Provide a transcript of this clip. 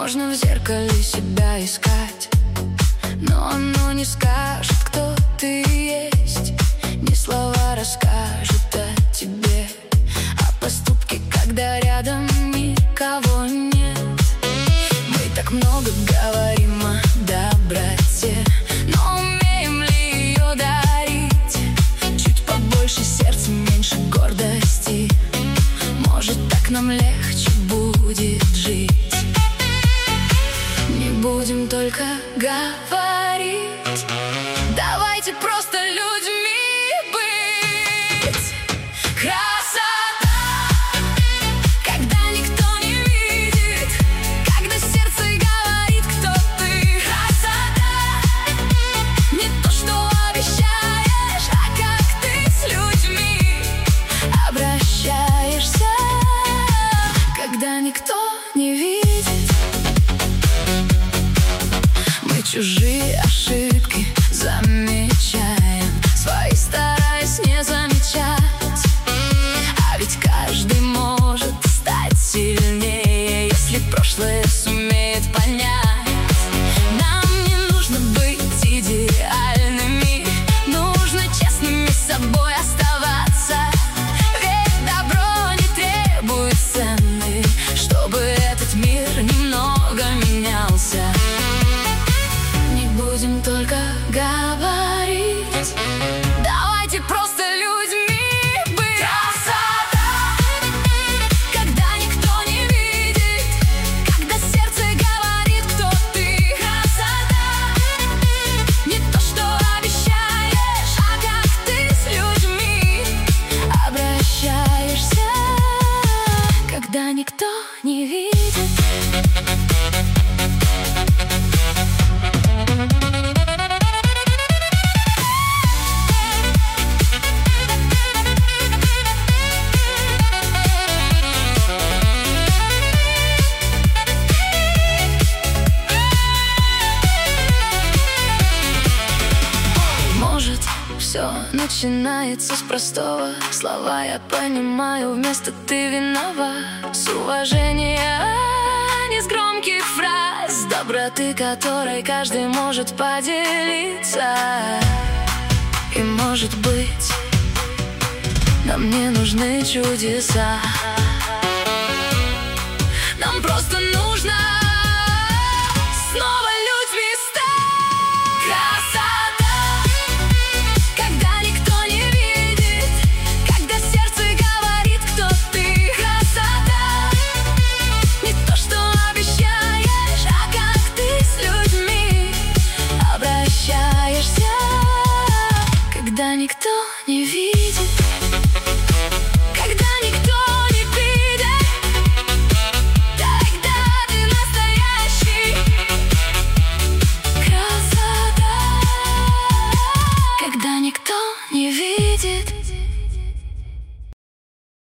Можно в зеркале себя искать, но оно не скажет, кто ты есть. Не слова расскажут о тебе, а поступки, когда рядом никого нет. Мы так много говорим о доброте, но умеем ли ее дарить? Чуть побольше сердца, меньше гордости. Может, так нам легче будет жить. Не будем только говорить, давайте просто людьми быть. Красота, когда никто не видит, когда сердце говорит, кто ты. Красота, не то, что обещаешь, а как ты с людьми обращаешься, когда никто не видит. Мы чужие ошибки замечаем, свои стараясь не замечать. А ведь каждый может стать сильнее, если прошлое сумеет понять. Нам не нужно быть идеальными, нужно честными с собой оставаться. Ведь добро не требует цены, чтобы этот мир немного менялся. Будем только говорить, давайте просто людьми быть. Красота, когда никто не видит, когда сердце говорит, кто ты. Красота, не то, что обещаешь, а как ты с людьми обращаешься, когда никто не видит. Все начинается с простого слова. Я понимаю, вместо «ты виноват». С уважения, а не с громких фраз, с доброты, которой каждый может поделиться. И может быть, нам не нужны чудеса, нам просто нужно снова людьми стать. Красота, когда никто не видит, когда сердце говорит, кто ты. Красота, не то, что обещаешь, а как ты с людьми обращаешься, когда никто не видит.